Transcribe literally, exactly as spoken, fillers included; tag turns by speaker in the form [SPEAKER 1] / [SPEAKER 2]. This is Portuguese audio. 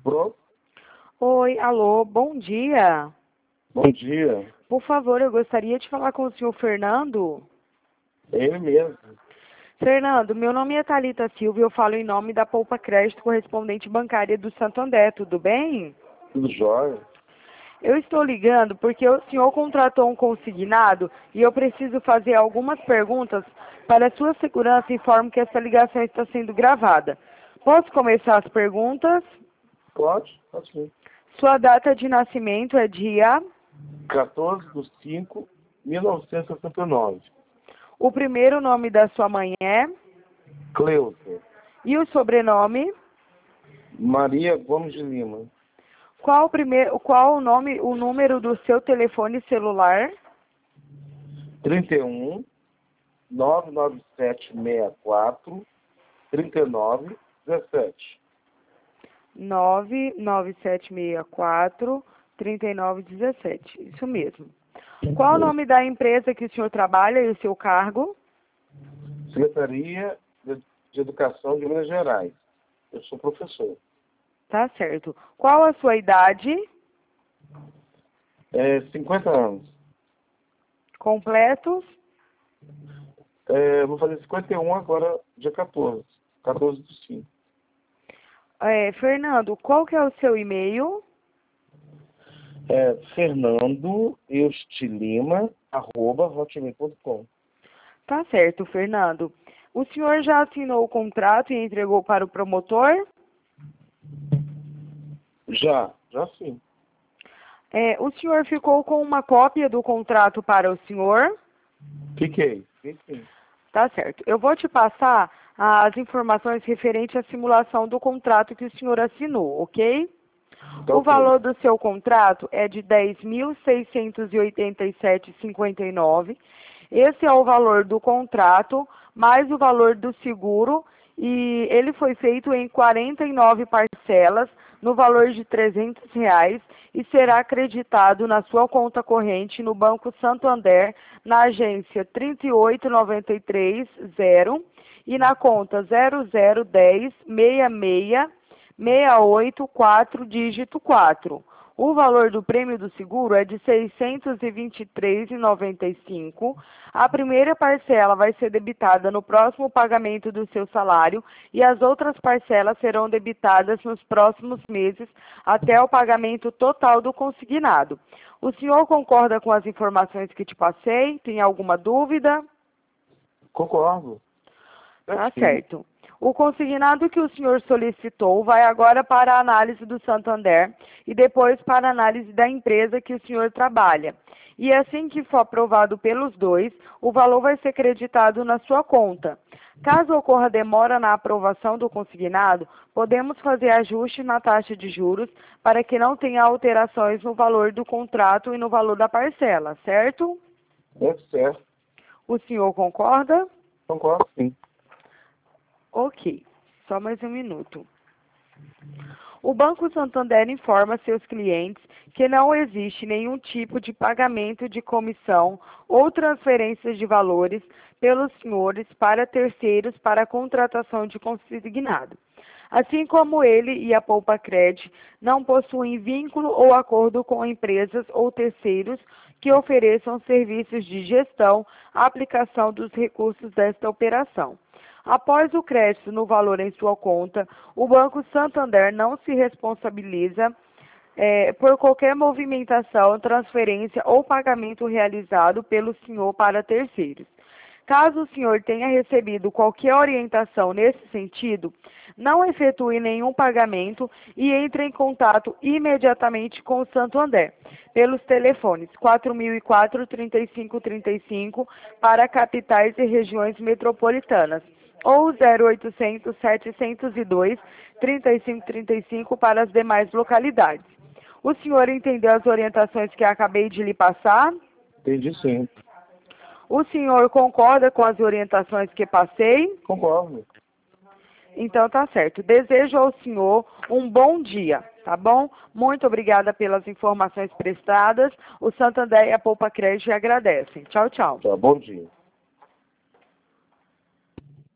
[SPEAKER 1] Pronto?
[SPEAKER 2] Oi, alô, bom dia.
[SPEAKER 1] Bom dia.
[SPEAKER 2] Por favor, eu gostaria de falar com o senhor Fernando.
[SPEAKER 1] É ele mesmo.
[SPEAKER 2] Fernando, meu nome é Thalita Silva e eu falo em nome da Poupa Crédito Correspondente Bancária do Santo André, tudo bem?
[SPEAKER 1] Tudo jóia?
[SPEAKER 2] Eu estou ligando porque o senhor contratou um consignado e eu preciso fazer algumas perguntas para a sua segurança e informo que essa ligação está sendo gravada. Posso começar as perguntas?
[SPEAKER 1] Pode? Pode sim.
[SPEAKER 2] Sua data de nascimento é dia?
[SPEAKER 1] quatorze de cinco de mil novecentos e sessenta e nove.
[SPEAKER 2] O primeiro nome da sua mãe é?
[SPEAKER 1] Cleusa.
[SPEAKER 2] E o sobrenome?
[SPEAKER 1] Maria Gomes de Lima.
[SPEAKER 2] Qual o primeiro, qual o nome, o número do seu telefone celular?
[SPEAKER 1] trinta e um, nove nove sete seis quatro, trinta e nove, dezessete.
[SPEAKER 2] nove nove sete seis quatro, trinta e nove, dezessete. Isso mesmo. Qual o nome da empresa que o senhor trabalha e o seu cargo?
[SPEAKER 1] Secretaria de de Educação de Minas Gerais. Eu sou professor.
[SPEAKER 2] Tá certo. Qual a sua idade?
[SPEAKER 1] É, cinquenta anos.
[SPEAKER 2] Completos?
[SPEAKER 1] É, vou fazer cinquenta e um agora, dia quatorze. quatorze do cinco.
[SPEAKER 2] É, Fernando, qual que é o seu e-mail?
[SPEAKER 1] É Fernando Eustilima, arroba hotmail ponto com.
[SPEAKER 2] Tá certo, Fernando. O senhor já assinou o contrato e entregou para o promotor?
[SPEAKER 1] Já, já sim.
[SPEAKER 2] É, o senhor ficou com uma cópia do contrato para o senhor?
[SPEAKER 1] Fiquei, fiquei sim.
[SPEAKER 2] Tá certo. Eu vou te passar as informações referentes à simulação do contrato que o senhor assinou, ok?
[SPEAKER 1] Tá
[SPEAKER 2] O
[SPEAKER 1] ok.
[SPEAKER 2] valor do seu contrato é de dez mil seiscentos e oitenta e sete reais e cinquenta e nove centavos. Esse é o valor do contrato, mais o valor do seguro, e ele foi feito em quarenta e nove parcelas, no valor de trezentos reais, e será acreditado na sua conta corrente no Banco Santander, na agência trinta e oito noventa e três zero e na conta zero zero dez seis seis seis oito quatro, dígito quatro. O valor do prêmio do seguro é de seiscentos e vinte e três reais e noventa e cinco centavos. A primeira parcela vai ser debitada no próximo pagamento do seu salário e as outras parcelas serão debitadas nos próximos meses até o pagamento total do consignado. O senhor concorda com as informações que te passei? Tem alguma dúvida?
[SPEAKER 1] Concordo.
[SPEAKER 2] Tá
[SPEAKER 1] Sim.
[SPEAKER 2] certo. O consignado que o senhor solicitou vai agora para a análise do Santander e depois para a análise da empresa que o senhor trabalha. E assim que for aprovado pelos dois, o valor vai ser creditado na sua conta. Caso ocorra demora na aprovação do consignado, podemos fazer ajuste na taxa de juros para que não tenha alterações no valor do contrato e no valor da parcela, certo?
[SPEAKER 1] É certo.
[SPEAKER 2] O senhor concorda?
[SPEAKER 1] Concordo, sim.
[SPEAKER 2] Ok, só mais um minuto. O Banco Santander informa seus clientes que não existe nenhum tipo de pagamento de comissão ou transferências de valores pelos senhores para terceiros para a contratação de consignado. Assim como ele e a Poupa Cred não possuem vínculo ou acordo com empresas ou terceiros que ofereçam serviços de gestão, aplicação dos recursos desta operação. Após o crédito no valor em sua conta, o Banco Santander não se responsabiliza é, por qualquer movimentação, transferência ou pagamento realizado pelo senhor para terceiros. Caso o senhor tenha recebido qualquer orientação nesse sentido, não efetue nenhum pagamento e entre em contato imediatamente com o Santander, pelos telefones quatro mil e quatro, trinta e cinco trinta e cinco para capitais e regiões metropolitanas, ou zero oitocentos, setecentos e dois, trinta e cinco trinta e cinco para as demais localidades. O senhor entendeu as orientações que acabei de lhe passar?
[SPEAKER 1] Entendi, sim.
[SPEAKER 2] O senhor concorda com as orientações que passei?
[SPEAKER 1] Concordo.
[SPEAKER 2] Então tá certo. Desejo ao senhor um bom dia, tá bom? Muito obrigada pelas informações prestadas. O Santander e a Poupa Crédito agradecem. Tchau, tchau.
[SPEAKER 1] Tá, bom dia.